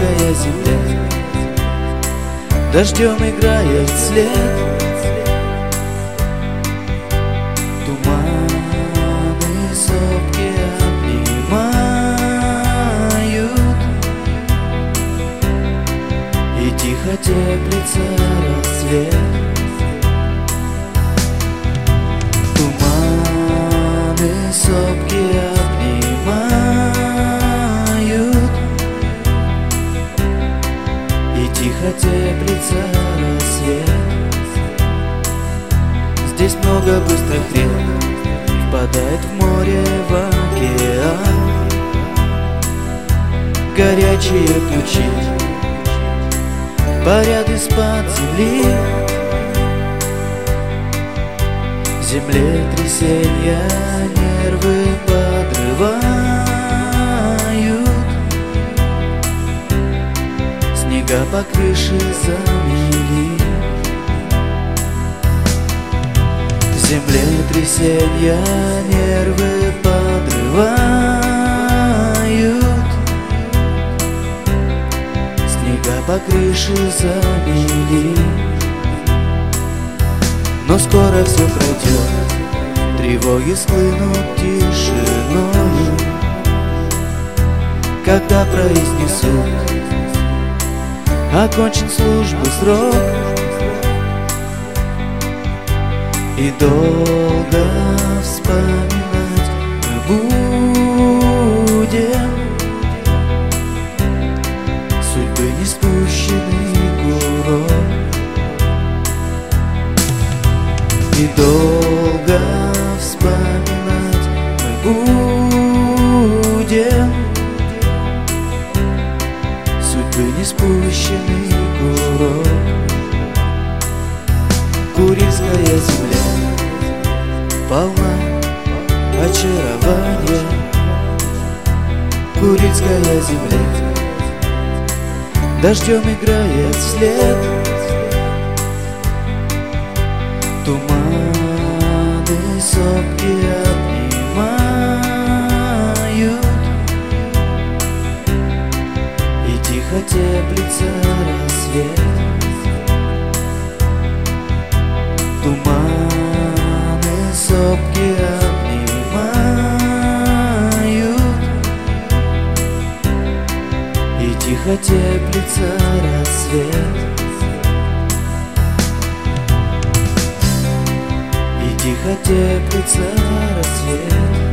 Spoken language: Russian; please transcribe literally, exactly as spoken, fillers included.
Курильская земля дождем играет вслед. Туманы сопки обнимают, и тихо теплится рассвет. Туманы сопки обнимают, и тихо теплится рассвет. Здесь много быстрых рек, впадает в море, в океан. Горячие ключи парят из-под земли. Землетрясения нервы подрывают, снега по крыше замели. Землетрясения нервы подрывают, снега по крыше замели. Но скоро все пройдет, тревоги схлынут тишиною, когда произнесут: окончен службы срок. И долго вспоминать мы будем судьбы не спущенный курок. И долго вспоминать мы будем судьбы не спущенный курок. Курильская земля полна очарования. Курильская земля дождем играет вслед. Туманы сопки обнимают, и тихо теплится рассвет. Туманы сопки обнимают, и тихо теплится рассвет. И тихо теплится рассвет.